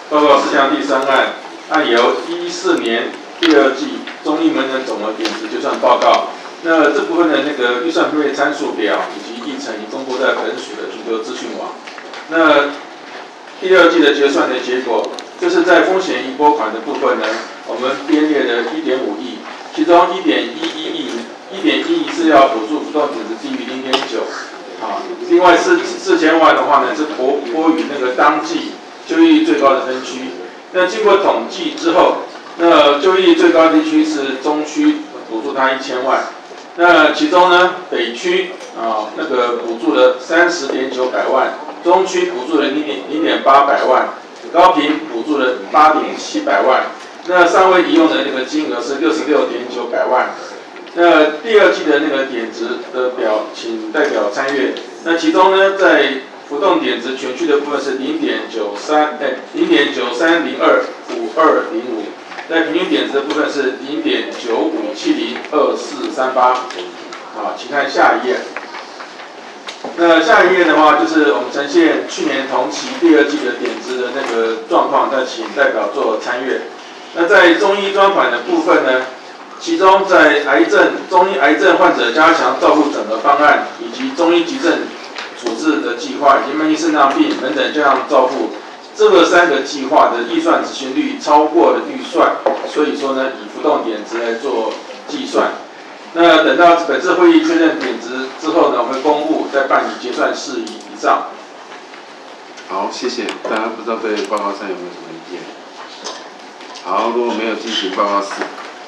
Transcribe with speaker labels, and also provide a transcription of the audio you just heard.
Speaker 1: 报告事项第3案，案由14年第2季中医门诊总额点值结算报告。那这部分的那个预算分配参数表以及议程已公布在本署的全球资讯网。那第2季的结算的结果，就是在风险移拨款的部分呢，我们编列了1.5亿，其中1.11亿是要补助浮动点值低于0.9。另外4000万的话呢，是拨予那个当季就业率最高的分区。那经过统计之后，那就业率最高地区是中区，补助它1000万。那其中呢，北区那个补助了30.900万，中区补助了0.800万，高屏补助了8.700万。那尚未移用的那个金额是66.900万。那第2季的那个点值的表，请代表参阅。那其中呢，在浮动点值全区的部分是0.93025205，在平均点值的部分是0.95702438。请看下一页。那下一页的话，就是我们呈现去年同期第2季的点值的那个状况，再请代表做参阅。那在中医专款的部分呢，其中在中医癌症患者加强照护整合方案，以及中医急症处置的计划，以及慢性肾脏病门诊加强照护，这个3个计划的预算执行率超过了预算，所以说呢，以浮动点值来做计算。那等到本次会议确认点值之后呢，我们会公布再办理结算事宜以上。
Speaker 2: 好，谢谢。大家不知道对报告上有没有什么意见？好，如果没有，进行报告4。